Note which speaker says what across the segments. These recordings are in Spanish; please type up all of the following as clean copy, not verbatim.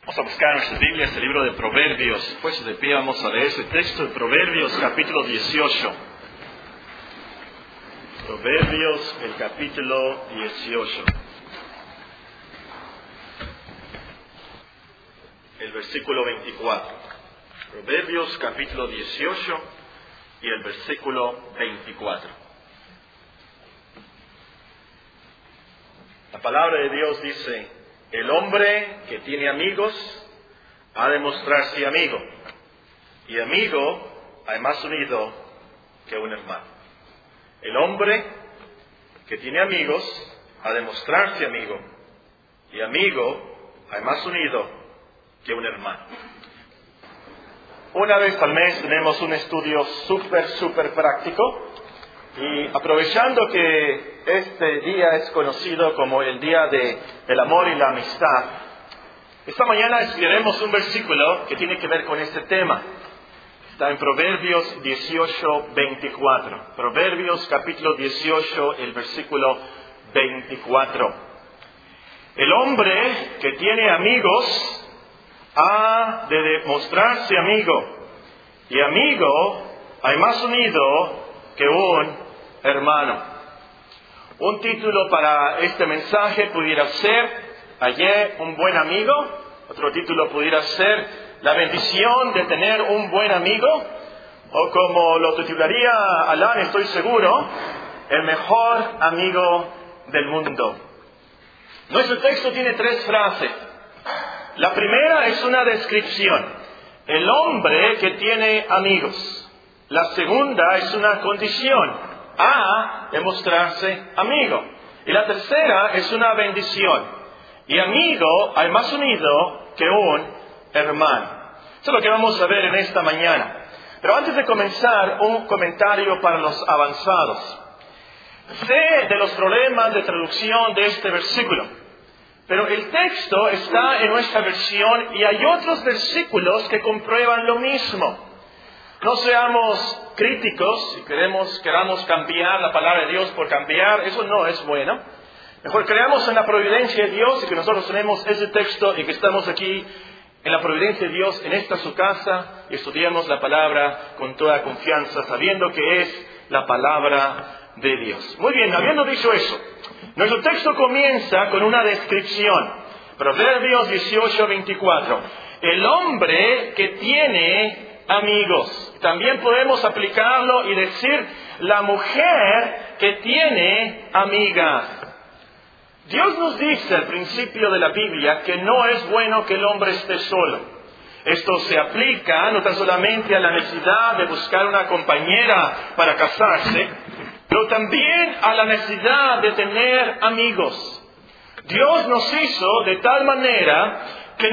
Speaker 1: Vamos a buscar nuestras Biblias, el libro de Proverbios. Pues de pie vamos a leer ese texto de Proverbios, capítulo 18. Proverbios, el capítulo 18. El versículo 24. Proverbios, capítulo 18 y el versículo 24. La palabra de Dios dice: el hombre que tiene amigos ha de mostrarse amigo, y amigo hay más unido que un hermano. El hombre que tiene amigos ha de mostrarse amigo, y amigo hay más unido que un hermano. Una vez al mes tenemos un estudio súper práctico, y aprovechando que este día es conocido como el día del amor y la amistad, esta mañana estudiaremos un versículo que tiene que ver con este tema. Está en Proverbios 18, 24. Proverbios capítulo 18, el versículo 24. El hombre que tiene amigos ha de demostrarse amigo, y amigo hay más unido que un hermano. Un título para este mensaje pudiera ser: hallé un buen amigo. Otro título pudiera ser: la bendición de tener un buen amigo. O como lo titularía Alan, estoy seguro, el mejor amigo del mundo. Nuestro texto tiene tres frases. La primera es una descripción: el hombre que tiene amigos. La segunda es una condición: ha de mostrarse amigo. Y la tercera es una bendición: y amigo hay más unido que un hermano. Eso es lo que vamos a ver en esta mañana. Pero antes de comenzar, un comentario para los avanzados. Sé de los problemas de traducción de este versículo, pero el texto está en nuestra versión y hay otros versículos que comprueban lo mismo. No seamos críticos y queramos cambiar la palabra de Dios por cambiar. Eso no es bueno. Mejor creamos en la providencia de Dios y que nosotros tenemos ese texto y que estamos aquí en la providencia de Dios, en esta su casa, y estudiamos la palabra con toda confianza, sabiendo que es la palabra de Dios. Muy bien, habiendo dicho eso, nuestro texto comienza con una descripción. Proverbios 18, 24. El hombre que tiene amigos. También podemos aplicarlo y decir: la mujer que tiene amigas. Dios nos dice al principio de la Biblia que no es bueno que el hombre esté solo. Esto se aplica no tan solamente a la necesidad de buscar una compañera para casarse, pero también a la necesidad de tener amigos. Dios nos hizo de tal manera que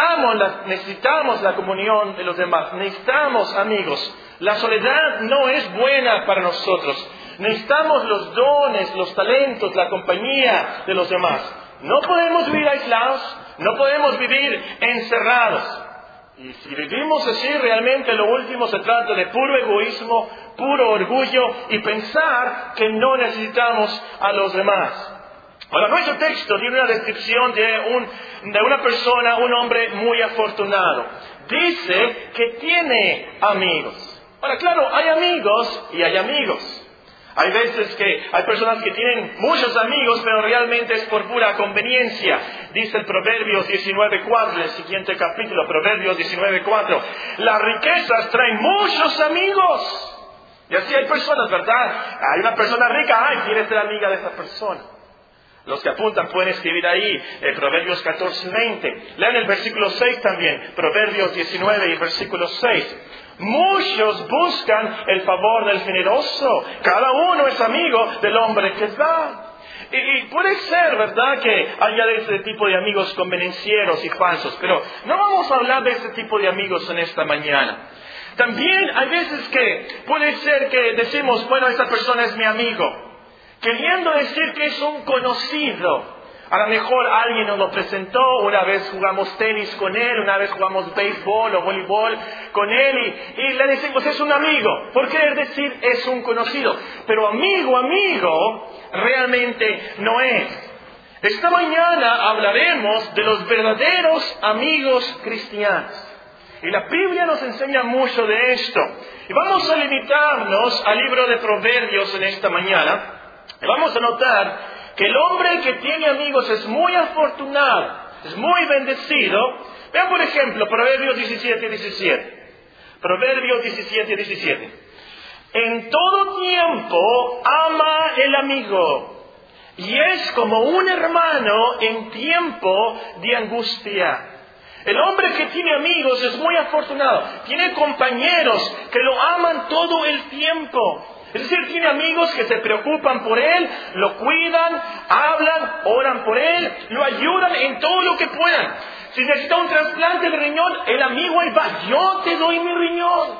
Speaker 1: necesitamos la comunión de los demás, necesitamos amigos. La soledad no es buena para nosotros. Necesitamos los dones, los talentos, la compañía de los demás. No podemos vivir aislados, no podemos vivir encerrados. Y si vivimos así, realmente lo último se trata de puro egoísmo, puro orgullo y pensar que no necesitamos a los demás. Ahora, nuestro texto tiene una descripción de una persona, un hombre muy afortunado. Dice que tiene amigos. Ahora, claro, hay amigos y hay amigos. Hay veces que hay personas que tienen muchos amigos, pero realmente es por pura conveniencia. Dice el Proverbios 19.4, el siguiente capítulo, Proverbios 19.4. Las riquezas traen muchos amigos. Y así hay personas, ¿verdad? Hay una persona rica, quiere ser amiga de esa persona. Los que apuntan pueden escribir ahí, Proverbios 14:20. Lean el versículo 6 también, Proverbios 19 y versículo 6. Muchos buscan el favor del generoso. Cada uno es amigo del hombre que da. Y puede ser, ¿verdad?, que haya de este tipo de amigos convenencieros y falsos. Pero no vamos a hablar de este tipo de amigos en esta mañana. También hay veces que puede ser que decimos: bueno, esta persona es mi amigo, queriendo decir que es un conocido. A lo mejor alguien nos lo presentó, una vez jugamos tenis con él, una vez jugamos béisbol o voleibol con él y le decimos: es un amigo. ¿Por qué decir es un conocido? Pero amigo realmente no es. Esta mañana hablaremos de los verdaderos amigos cristianos. Y la Biblia nos enseña mucho de esto. Y vamos a limitarnos al libro de Proverbios en esta mañana. Y vamos a notar que el hombre que tiene amigos es muy afortunado, es muy bendecido. Vean por ejemplo Proverbios 17:17. Proverbios 17:17. En todo tiempo ama el amigo, y es como un hermano en tiempo de angustia. El hombre que tiene amigos es muy afortunado. Tiene compañeros que lo aman todo el tiempo. Es decir, tiene amigos que se preocupan por él, lo cuidan, hablan, oran por él, lo ayudan en todo lo que puedan. Si necesita un trasplante de riñón, el amigo ahí va. Yo te doy mi riñón.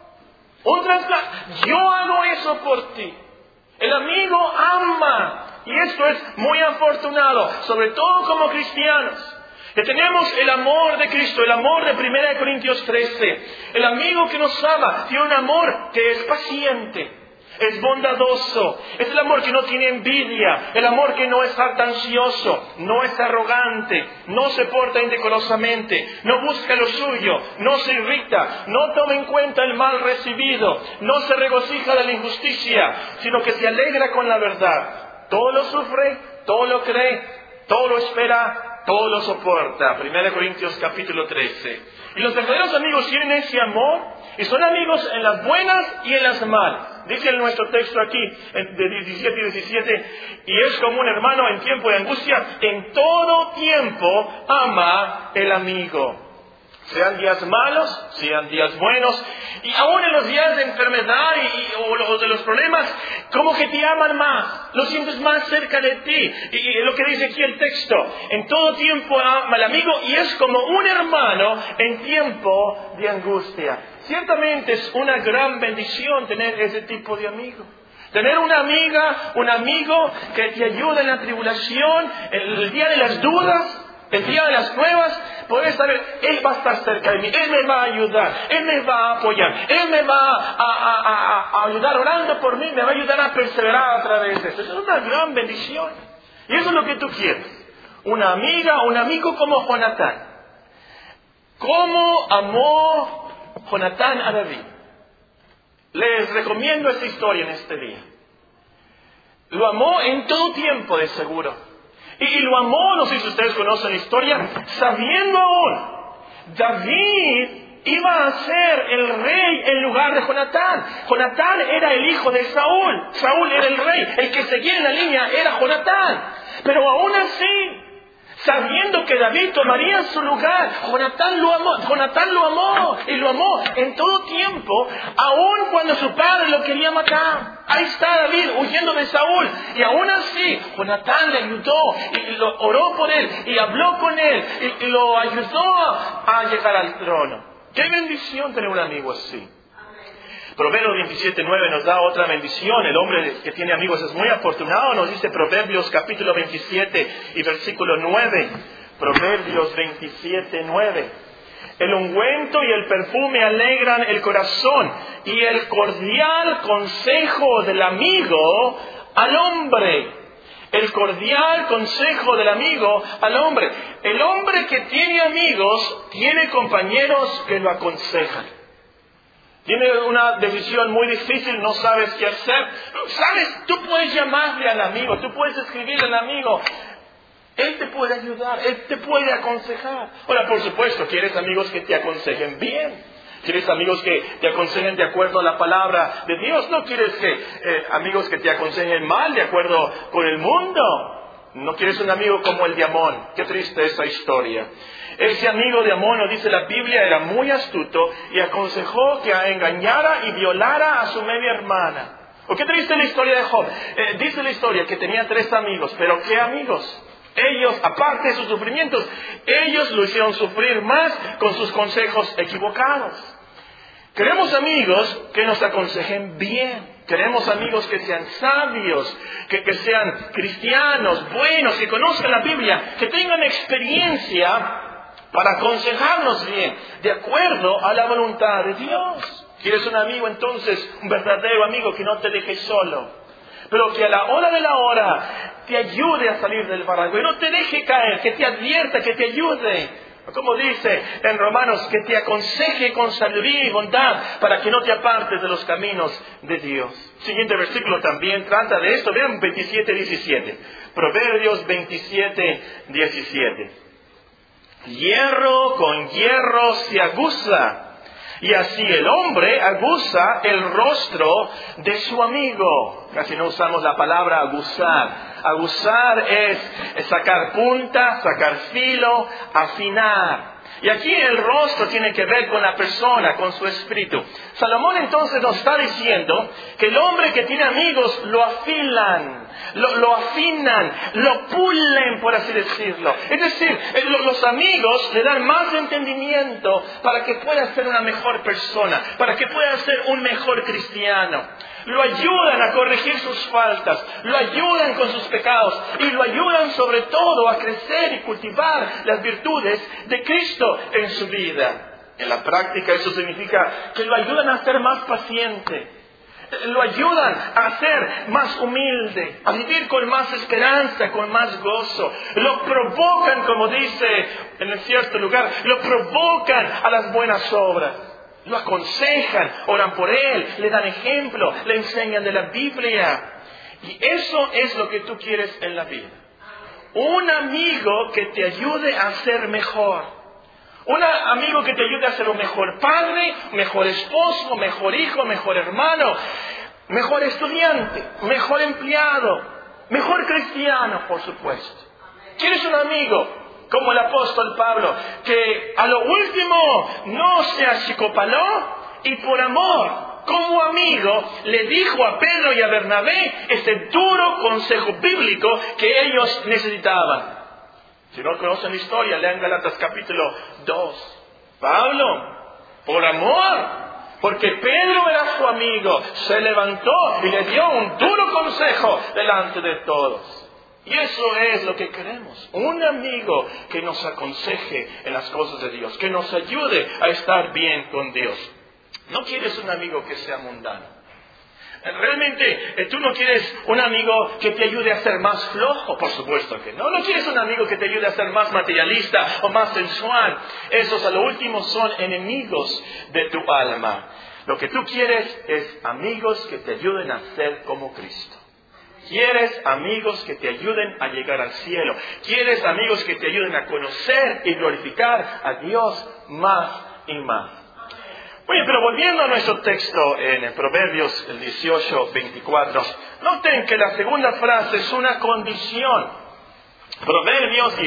Speaker 1: Un trasplante. Yo hago eso por ti. El amigo ama. Y esto es muy afortunado, sobre todo como cristianos. Que tenemos el amor de Cristo, el amor de 1 Corintios 13. El amigo que nos ama tiene un amor que es paciente, es bondadoso. Es el amor que no tiene envidia, el amor que no es jactancioso, no es arrogante, no se porta indecorosamente, no busca lo suyo, no se irrita, no toma en cuenta el mal recibido, no se regocija de la injusticia, sino que se alegra con la verdad. Todo lo sufre, todo lo cree, todo lo espera, todo lo soporta. 1 Corintios capítulo 13. Y los verdaderos amigos tienen ese amor y son amigos en las buenas y en las malas. Dice en nuestro texto aquí, de 17 y 17, y es como un hermano en tiempo de angustia, en todo tiempo ama el amigo. Sean días malos, sean días buenos, y aún en los días de enfermedad o de los problemas, como que te aman más, lo sientes más cerca de ti. Y lo que dice aquí el texto, en todo tiempo ama al amigo y es como un hermano en tiempo de angustia. Ciertamente es una gran bendición tener ese tipo de amigo. Tener una amiga, un amigo que te ayuda en la tribulación, el día de las dudas, el día de las pruebas, puedes saber, Él va a estar cerca de mí, Él me va a ayudar, Él me va a apoyar, Él me va a ayudar orando por mí, me va a ayudar a perseverar a través de eso. Eso es una gran bendición. Y eso es lo que tú quieres. Una amiga, un amigo como Jonatán. ¿Cómo amó Jonatán a David? Les recomiendo esta historia en este día. Lo amó en todo tiempo, de seguro. Y lo amó, no sé si ustedes conocen la historia, sabiendo aún, David iba a ser el rey en lugar de Jonatán. Jonatán era el hijo de Saúl. Saúl era el rey. El que seguía en la línea era Jonatán. Pero aún así, sabiendo que David tomaría su lugar, Jonatán lo amó y lo amó en todo tiempo, aun cuando su padre lo quería matar. Ahí está David huyendo de Saúl y aún así Jonatán le ayudó y lo oró por él y habló con él y lo ayudó a llegar al trono. Qué bendición tener un amigo así. Proverbios 27:9 nos da otra bendición. El hombre que tiene amigos es muy afortunado. Nos dice Proverbios capítulo 27 y versículo 9. Proverbios 27:9. El ungüento y el perfume alegran el corazón, y el cordial consejo del amigo al hombre. El cordial consejo del amigo al hombre. El hombre que tiene amigos tiene compañeros que lo aconsejan. Tiene una decisión muy difícil, no sabes qué hacer. ¿Sabes? Tú puedes llamarle al amigo, tú puedes escribirle al amigo. Él te puede ayudar, Él te puede aconsejar. Ahora, por supuesto, quieres amigos que te aconsejen bien. ¿Quieres amigos que te aconsejen de acuerdo a la palabra de Dios? No quieres amigos que te aconsejen mal de acuerdo con el mundo. No quieres un amigo como el de Amón. Qué triste esa historia. Ese amigo de Amón, nos dice la Biblia, era muy astuto y aconsejó que engañara y violara a su media hermana. ¿O qué triste la historia de Job? Dice la historia que tenía 3 amigos, pero ¿qué amigos? Ellos, aparte de sus sufrimientos, ellos lo hicieron sufrir más con sus consejos equivocados. Queremos amigos que nos aconsejen bien. Queremos amigos que sean sabios, que sean cristianos, buenos, que conozcan la Biblia, que tengan experiencia para aconsejarnos bien, de acuerdo a la voluntad de Dios. ¿Quieres un amigo entonces? Un verdadero amigo que no te deje solo, pero que a la hora de la hora te ayude a salir del barranco, que no te deje caer, que te advierta, que te ayude. Como dice en Romanos, que te aconseje con sabiduría y bondad para que no te apartes de los caminos de Dios. Siguiente versículo también trata de esto. Vean 27:17. Proverbios 27:17. Hierro con hierro se aguza, y así el hombre aguza el rostro de su amigo. Casi no usamos la palabra aguzar. Aguzar es sacar punta, sacar filo, afinar. Y aquí el rostro tiene que ver con la persona, con su espíritu. Salomón entonces nos está diciendo que el hombre que tiene amigos lo afilan, lo afinan, lo pulen, por así decirlo. Es decir, los amigos le dan más entendimiento para que pueda ser una mejor persona, para que pueda ser un mejor cristiano. Lo ayudan a corregir sus faltas, lo ayudan con sus pecados y lo ayudan sobre todo a crecer y cultivar las virtudes de Cristo en su vida. En la práctica eso significa que lo ayudan a ser más paciente, lo ayudan a ser más humilde, a vivir con más esperanza, con más gozo. Lo provocan, como dice en cierto lugar, lo provocan a las buenas obras. Lo aconsejan, oran por él, le dan ejemplo, le enseñan de la Biblia. Y eso es lo que tú quieres en la vida. Un amigo que te ayude a ser mejor. Un amigo que te ayude a ser un mejor padre, mejor esposo, mejor hijo, mejor hermano, mejor estudiante, mejor empleado, mejor cristiano, por supuesto. ¿Quieres un amigo como el apóstol Pablo, que a lo último no se achicopaló y por amor, como amigo, le dijo a Pedro y a Bernabé este duro consejo bíblico que ellos necesitaban? Si no conocen la historia, lean Gálatas capítulo 2. Pablo, por amor, porque Pedro era su amigo, se levantó y le dio un duro consejo delante de todos. Y eso es lo que queremos. Un amigo que nos aconseje en las cosas de Dios, que nos ayude a estar bien con Dios. No quieres un amigo que sea mundano. Realmente, tú no quieres un amigo que te ayude a ser más flojo, por supuesto que no. No quieres un amigo que te ayude a ser más materialista o más sensual. Esos a lo último son enemigos de tu alma. Lo que tú quieres es amigos que te ayuden a ser como Cristo. Quieres amigos que te ayuden a llegar al cielo. Quieres amigos que te ayuden a conocer y glorificar a Dios más y más. Oye, pero volviendo a nuestro texto en Proverbios 18:24, noten que la segunda frase es una condición. Proverbios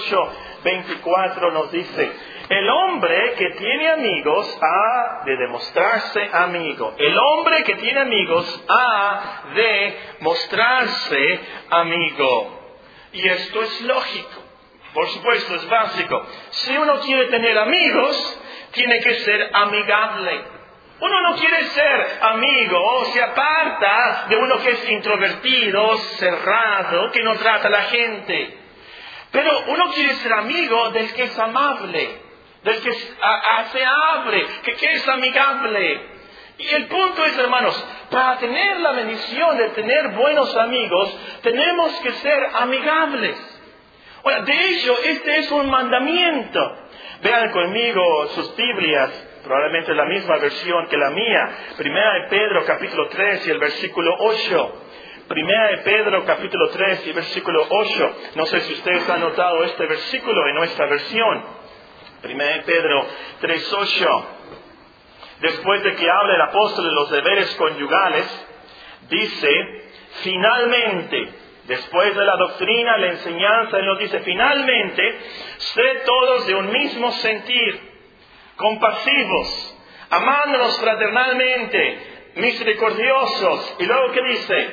Speaker 1: 18:24 nos dice: el hombre que tiene amigos ha de demostrarse amigo. El hombre que tiene amigos ha de mostrarse amigo. Y esto es lógico. Por supuesto, es básico. Si uno quiere tener amigos, tiene que ser amigable. Uno no quiere ser amigo o se aparta de uno que es introvertido, cerrado, que no trata a la gente. Pero uno quiere ser amigo del que es amable, del que se abre, que es amigable. Y el punto es, hermanos, para tener la bendición de tener buenos amigos, tenemos que ser amigables. Ahora, de hecho, este es un mandamiento. Vean conmigo sus Biblias, probablemente la misma versión que la mía. Primera de Pedro, capítulo 3 y el versículo 8. Primera de Pedro, capítulo 3 y versículo 8. No sé si ustedes han notado este versículo en nuestra versión. Primera de Pedro 3, 8. Después de que habla el apóstol de los deberes conyugales, dice, finalmente, después de la doctrina, la enseñanza, Él nos dice, finalmente, sed todos de un mismo sentir, compasivos, amándonos fraternalmente, misericordiosos. Y luego, ¿qué dice?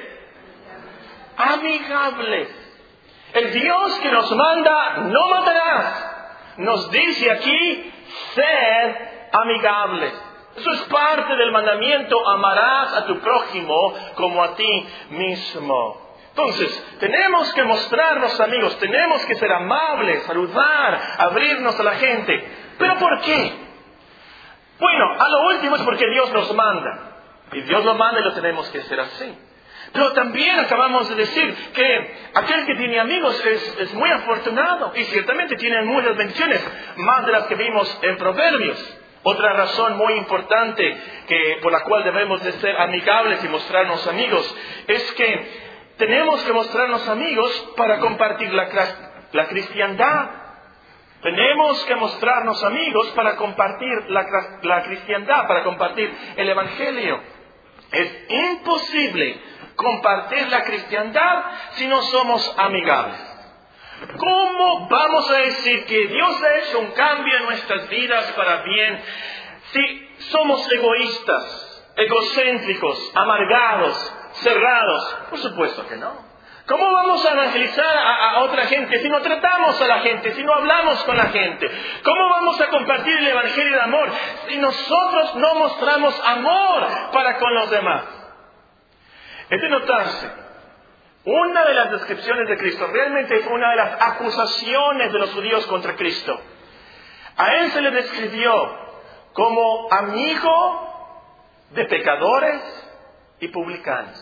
Speaker 1: Amigables. El Dios que nos manda, no matarás, nos dice aquí, sed amigables. Eso es parte del mandamiento, amarás a tu prójimo como a ti mismo. Entonces, tenemos que mostrarnos amigos, tenemos que ser amables, saludar, abrirnos a la gente. ¿Pero por qué? Bueno, a lo último es porque Dios nos manda. Y Dios lo manda y lo tenemos que hacer así. Pero también acabamos de decir que aquel que tiene amigos es muy afortunado y ciertamente tiene muchas bendiciones, más de las que vimos en Proverbios. Otra razón muy importante por la cual debemos de ser amigables y mostrarnos amigos es que tenemos que mostrarnos amigos para compartir la cristiandad. Tenemos que mostrarnos amigos para compartir la cristiandad, para compartir el evangelio. Es imposible compartir la cristiandad si no somos amigables. ¿Cómo vamos a decir que Dios ha hecho un cambio en nuestras vidas para bien si somos egoístas, egocéntricos, amargados, cerrados? Por supuesto que no. ¿Cómo vamos a evangelizar a otra gente si no tratamos a la gente, si no hablamos con la gente? ¿Cómo vamos a compartir el evangelio de amor si nosotros no mostramos amor para con los demás? Es de notarse, una de las descripciones de Cristo, realmente es una de las acusaciones de los judíos contra Cristo. A Él se le describió como amigo de pecadores y publicanos.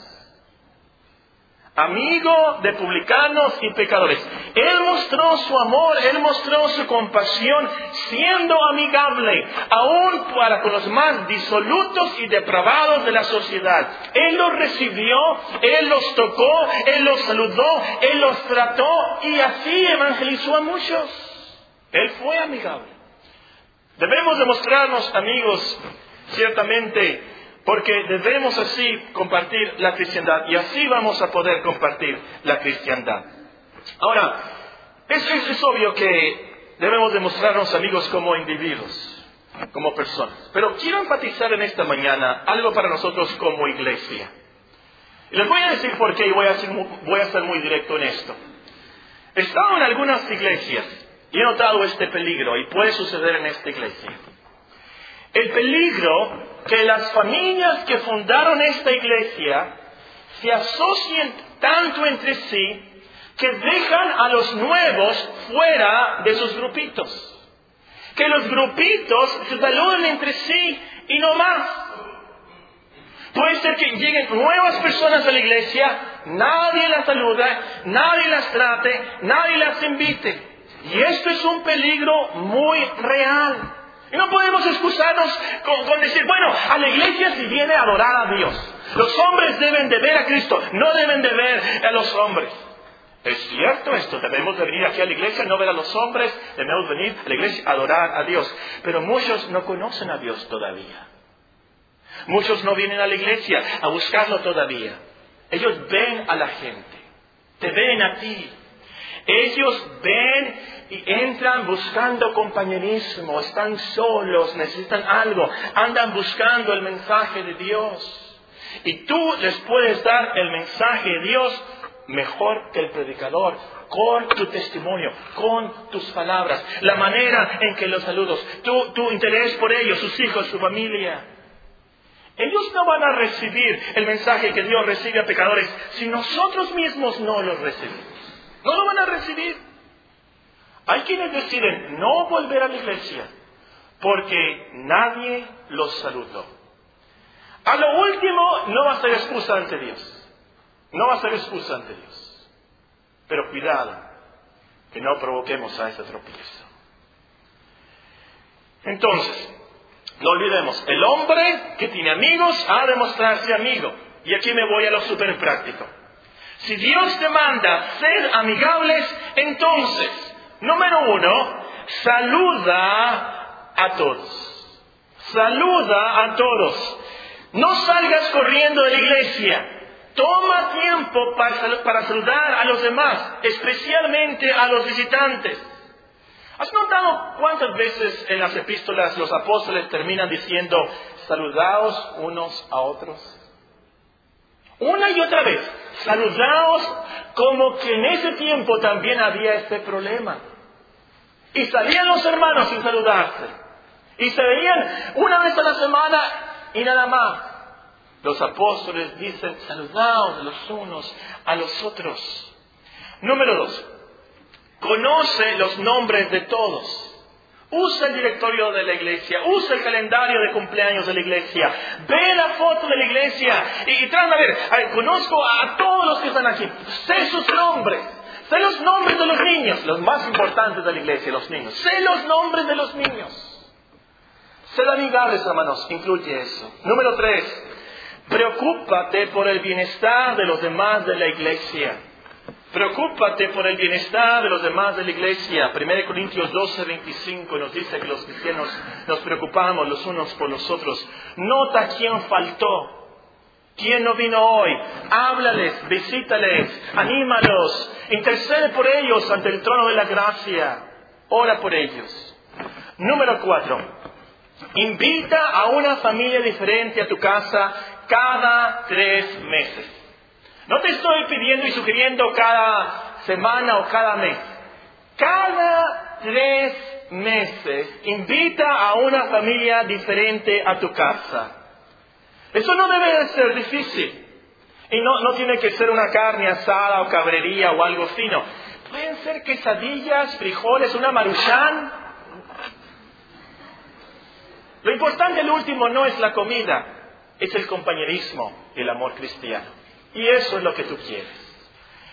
Speaker 1: Amigo de publicanos y pecadores. Él mostró su amor, Él mostró su compasión, siendo amigable, aún para con los más disolutos y depravados de la sociedad. Él los recibió, Él los tocó, Él los saludó, Él los trató y así evangelizó a muchos. Él fue amigable. Debemos demostrarnos amigos, ciertamente, porque debemos así compartir la cristiandad y así vamos a poder compartir la cristiandad. Ahora, es obvio que debemos demostrarnos amigos como individuos, como personas. Pero quiero enfatizar en esta mañana algo para nosotros como iglesia. Y les voy a decir por qué y voy a ser muy directo en esto. He estado en algunas iglesias y he notado este peligro y puede suceder en esta iglesia. El peligro que las familias que fundaron esta iglesia se asocien tanto entre sí que dejan a los nuevos fuera de sus grupitos. Que los grupitos se saluden entre sí y no más. Puede ser que lleguen nuevas personas a la iglesia, nadie las saluda, nadie las trate, nadie las invite. Y esto es un peligro muy real. Y no podemos excusarnos con decir, bueno, a la iglesia se viene a adorar a Dios. Los hombres deben de ver a Cristo, no deben de ver a los hombres. Es cierto esto, debemos de venir aquí a la iglesia, no ver a los hombres, debemos venir a la iglesia a adorar a Dios. Pero muchos no conocen a Dios todavía. Muchos no vienen a la iglesia a buscarlo todavía. Ellos ven a la gente, te ven a ti. Ellos ven y entran buscando compañerismo, están solos, necesitan algo, andan buscando el mensaje de Dios. Y tú les puedes dar el mensaje de Dios mejor que el predicador, con tu testimonio, con tus palabras, la manera en que los saludas, tu interés por ellos, sus hijos, su familia. Ellos no van a recibir el mensaje que Dios recibe a pecadores si nosotros mismos no los recibimos. No lo van a recibir. Hay quienes deciden no volver a la iglesia porque nadie los saludó. A lo último no va a ser excusa ante Dios. No va a ser excusa ante Dios. Pero cuidado, que no provoquemos a ese tropiezo. Entonces, no olvidemos, el hombre que tiene amigos ha de mostrarse amigo. Y aquí me voy a lo súper práctico. Si Dios te manda ser amigables, entonces, número 1, saluda a todos. Saluda a todos. No salgas corriendo de la iglesia. Toma tiempo para saludar a los demás, especialmente a los visitantes. ¿Has notado cuántas veces en las epístolas los apóstoles terminan diciendo, saludaos unos a otros? Una y otra vez, saludaos, como que en ese tiempo también había este problema. Y salían los hermanos sin saludarse. Y se veían una vez a la semana y nada más. Los apóstoles dicen, saludaos los unos a los otros. Número 2, conoce los nombres de todos. Usa el directorio de la iglesia, usa el calendario de cumpleaños de la iglesia, ve la foto de la iglesia y trata de ver, conozco a todos los que están aquí, sé sus nombres, sé los nombres de los niños, los más importantes de la iglesia, los niños, sé los nombres de los niños. Ser amigables, hermanos, incluye eso. Número 3, preocúpate por el bienestar de los demás de la iglesia. Preocúpate por el bienestar de los demás de la iglesia. 1 Corintios 12:25 nos dice que los cristianos nos preocupamos los unos por los otros. Nota quién faltó, quién no vino hoy. Háblales, visítales, anímalos, intercede por ellos ante el trono de la gracia. Ora por ellos. Número 4, invita a una familia diferente a tu casa cada 3 meses. No te estoy pidiendo y sugiriendo cada semana o cada mes. Cada 3 meses invita a una familia diferente a tu casa. Eso no debe de ser difícil. Y no tiene que ser una carne asada o cabrería o algo fino. Pueden ser quesadillas, frijoles, una maruchan. Lo importante, el último, no es la comida, es el compañerismo y el amor cristiano. Y eso es lo que tú quieres.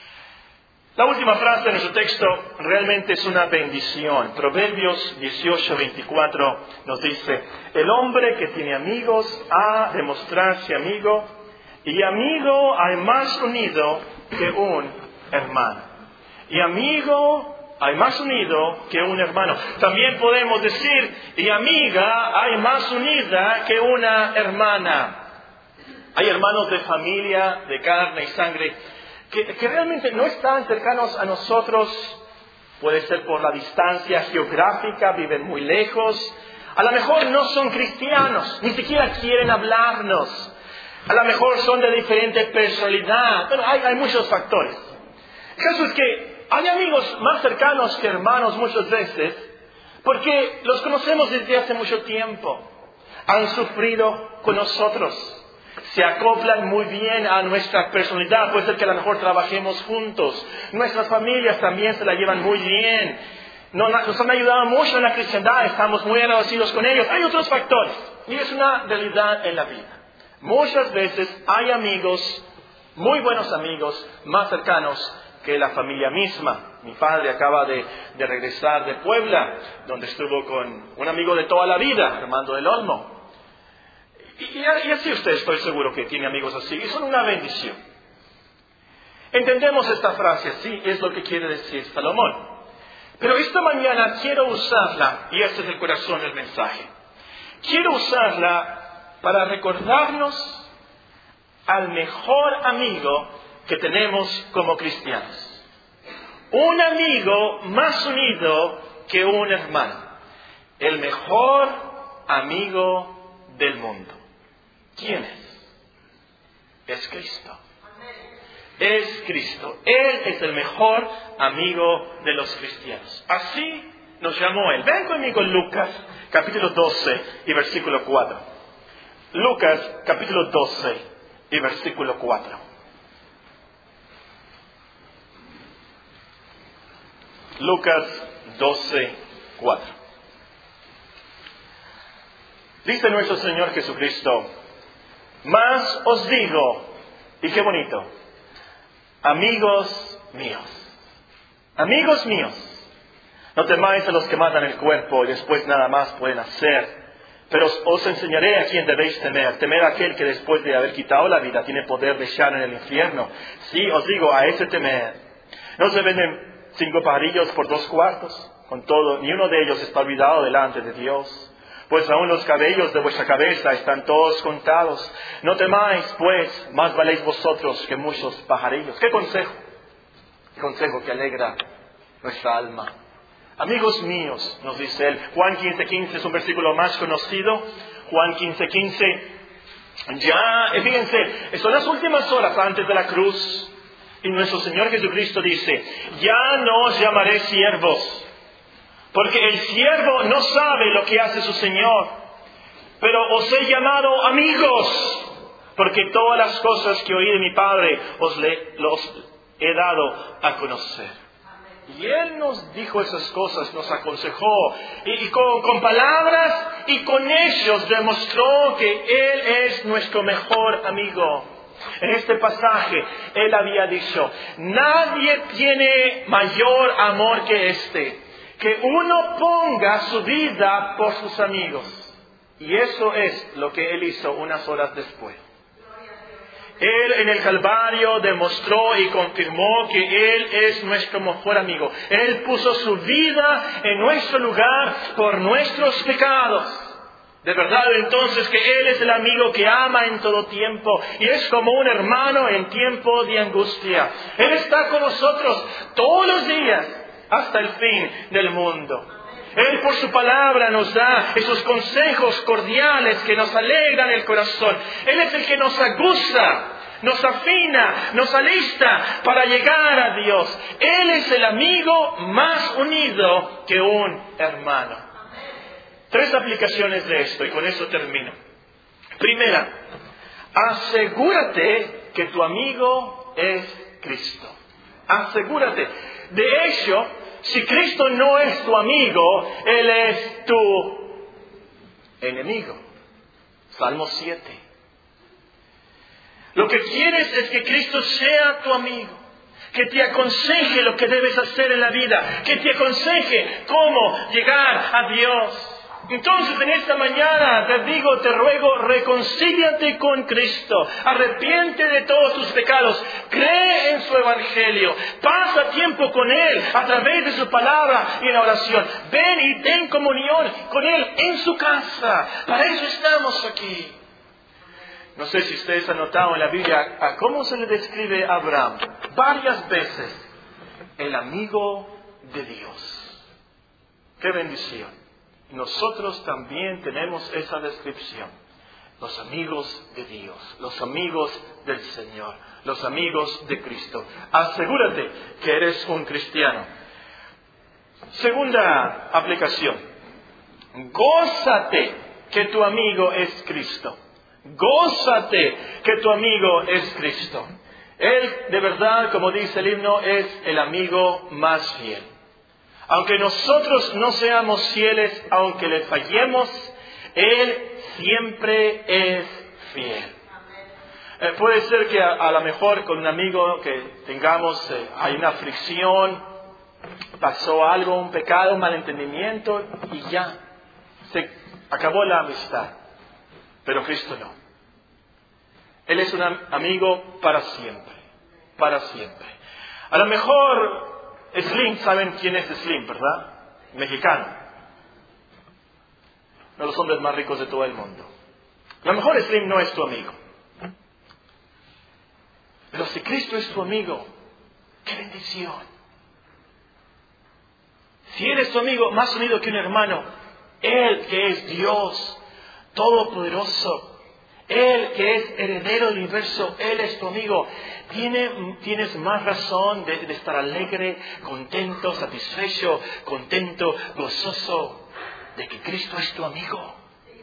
Speaker 1: La última frase de nuestro texto realmente es una bendición. Proverbios 18:24 nos dice: el hombre que tiene amigos ha de mostrarse amigo, y amigo hay más unido que un hermano. Y amigo hay más unido que un hermano. También podemos decir, y amiga hay más unida que una hermana. Hay hermanos de familia, de carne y sangre, que realmente no están cercanos a nosotros. Puede ser por la distancia geográfica, viven muy lejos. A lo mejor no son cristianos, ni siquiera quieren hablarnos. A lo mejor son de diferente personalidad. Bueno, hay muchos factores. El caso es que hay amigos más cercanos que hermanos muchas veces, porque los conocemos desde hace mucho tiempo. Han sufrido con nosotros. Se acoplan muy bien a nuestra personalidad. Puede ser que a lo mejor trabajemos juntos. Nuestras familias también se la llevan muy bien. Nos han ayudado mucho en la cristiandad. Estamos muy agradecidos con ellos. Hay otros factores. Y es una realidad en la vida. Muchas veces hay amigos, muy buenos amigos, más cercanos que la familia misma. Mi padre acaba de regresar de Puebla, donde estuvo con un amigo de toda la vida, Armando del Olmo. Y así usted, estoy seguro que tiene amigos así, y son una bendición. Entendemos esta frase, así es lo que quiere decir Salomón. Pero esta mañana quiero usarla, y este es el corazón del mensaje. Quiero usarla para recordarnos al mejor amigo que tenemos como cristianos. Un amigo más unido que un hermano. El mejor amigo del mundo. ¿Quién es? Es Cristo. Es Cristo. Él es el mejor amigo de los cristianos. Así nos llamó Él. Ven conmigo en Lucas, capítulo 12 y versículo 4. Lucas, capítulo 12 y versículo 4. Lucas 12, 4. Dice nuestro Señor Jesucristo: mas os digo, y qué bonito, amigos míos, no temáis a los que matan el cuerpo y después nada más pueden hacer, pero os enseñaré a quién debéis temer. Temer a aquel que después de haber quitado la vida tiene poder de echar en el infierno. Sí, os digo, a ese temer. ¿No se venden 5 pajarillos por 2 cuartos? Con todo, ni uno de ellos está olvidado delante de Dios. Pues aún los cabellos de vuestra cabeza están todos contados. No temáis, pues, más valéis vosotros que muchos pajarillos. ¿Qué consejo? Consejo que alegra nuestra alma. Amigos míos, nos dice él. Juan 15:15 es un versículo más conocido. Juan 15:15. Fíjense, son las últimas horas antes de la cruz. Y nuestro Señor Jesucristo dice: ya no os llamaré siervos, porque el siervo no sabe lo que hace su Señor. Pero os he llamado amigos, porque todas las cosas que oí de mi Padre los he dado a conocer. Y Él nos dijo esas cosas, nos aconsejó, y con palabras, y con hechos demostró que Él es nuestro mejor amigo. En este pasaje, Él había dicho, nadie tiene mayor amor que este, que uno ponga su vida por sus amigos. Y eso es lo que Él hizo unas horas después. Él en el Calvario demostró y confirmó que Él es nuestro mejor amigo. Él puso su vida en nuestro lugar por nuestros pecados. De verdad entonces que Él es el amigo que ama en todo tiempo y es como un hermano en tiempo de angustia. Él está con nosotros todos los días hasta el fin del mundo. Él por su palabra nos da esos consejos cordiales que nos alegran el corazón. Él es el que nos aguza, nos afina, nos alista para llegar a Dios. Él es el amigo más unido que un hermano. 3 aplicaciones de esto y con eso termino. Primera, asegúrate que tu amigo es Cristo. Asegúrate. De hecho, si Cristo no es tu amigo, Él es tu enemigo. Salmo 7. Lo que quieres es que Cristo sea tu amigo, que te aconseje lo que debes hacer en la vida, que te aconseje cómo llegar a Dios. Entonces en esta mañana te ruego, reconcíliate con Cristo, arrepiente de todos tus pecados, cree en su evangelio, pasa tiempo con Él a través de su palabra y en la oración. Ven y ten comunión con Él en su casa, para eso estamos aquí. No sé si ustedes han notado en la Biblia a cómo se le describe a Abraham varias veces, el amigo de Dios. ¡Qué bendición! Nosotros también tenemos esa descripción. Los amigos de Dios, los amigos del Señor, los amigos de Cristo. Asegúrate que eres un cristiano. Segunda aplicación. Gózate que tu amigo es Cristo. Gózate que tu amigo es Cristo. Él, de verdad, como dice el himno, es el amigo más fiel. Aunque nosotros no seamos fieles, aunque le fallemos, Él siempre es fiel. Puede ser que a lo mejor con un amigo que tengamos, hay una fricción, pasó algo, un pecado, un malentendimiento y ya, se acabó la amistad. Pero Cristo no. Él es un amigo para siempre, para siempre. A lo mejor Slim, ¿saben quién es Slim, verdad? Mexicano. Uno de los hombres más ricos de todo el mundo. A lo mejor Slim no es tu amigo. Pero si Cristo es tu amigo, ¡qué bendición! Si Él es tu amigo, más unido que un hermano, Él que es Dios Todopoderoso, Él que es heredero del universo, Él es tu amigo. Tienes más razón de estar alegre, contento, satisfecho, contento, gozoso, de que Cristo es tu amigo.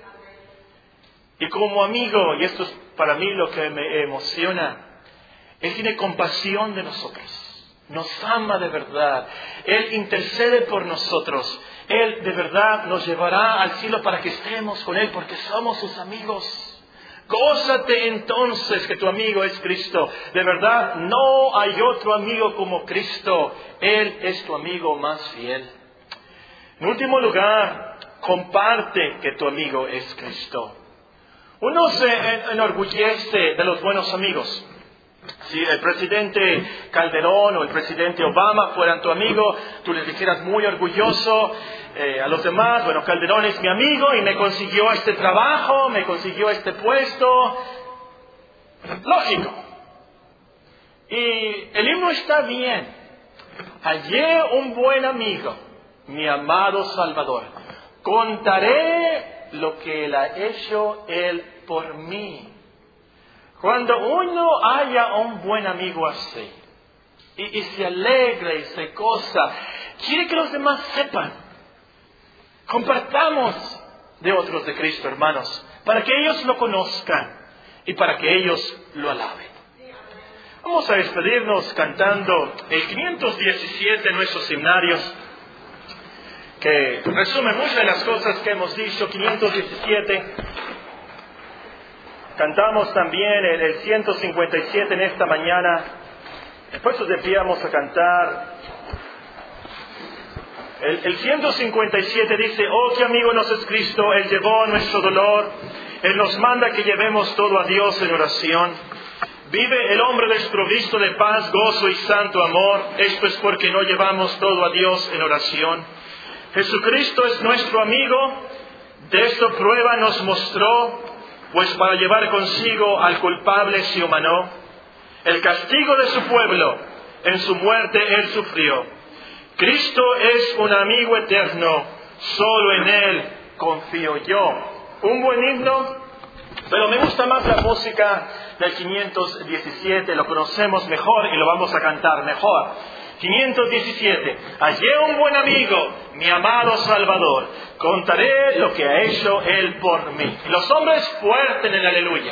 Speaker 1: Y como amigo, y esto es para mí lo que me emociona, Él tiene compasión de nosotros, nos ama de verdad, Él intercede por nosotros, Él de verdad nos llevará al cielo para que estemos con Él, porque somos sus amigos. Gózate entonces que tu amigo es Cristo. De verdad, no hay otro amigo como Cristo. Él es tu amigo más fiel. En último lugar, comparte que tu amigo es Cristo. Uno se enorgullece de los buenos amigos. Si el presidente Calderón o el presidente Obama fueran tu amigo, tú les dijeras muy orgulloso a los demás, bueno, Calderón es mi amigo y me consiguió este trabajo, me consiguió este puesto. Lógico. Y el himno está bien. Hallé un buen amigo, mi amado Salvador. Contaré lo que Él ha hecho Él por mí. Cuando uno haya un buen amigo así, y se alegra y se goza, quiere que los demás sepan. Compartamos de otros de Cristo, hermanos, para que ellos lo conozcan y para que ellos lo alaben. Vamos a despedirnos cantando el 517 de nuestros himnarios, que resume muchas de las cosas que hemos dicho. 517. Cantamos también el 157 en esta mañana. Después de pie vamos a cantar. El 157 dice: oh, qué amigo nos es Cristo, Él llevó nuestro dolor, Él nos manda que llevemos todo a Dios en oración. Vive el hombre desprovisto de paz, gozo y santo amor, esto es porque no llevamos todo a Dios en oración. Jesucristo es nuestro amigo, de esto prueba nos mostró, pues para llevar consigo al culpable se humanó. El castigo de su pueblo, en su muerte Él sufrió. Cristo es un amigo eterno, solo en Él confío yo. Un buen himno, pero me gusta más la música del 517, lo conocemos mejor y lo vamos a cantar mejor. 517. Hallé un buen amigo, mi amado Salvador, contaré lo que ha hecho Él por mí. Y los hombres fuertes en el aleluya.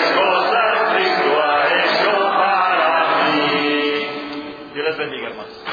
Speaker 1: Dios les bendiga, hermanos.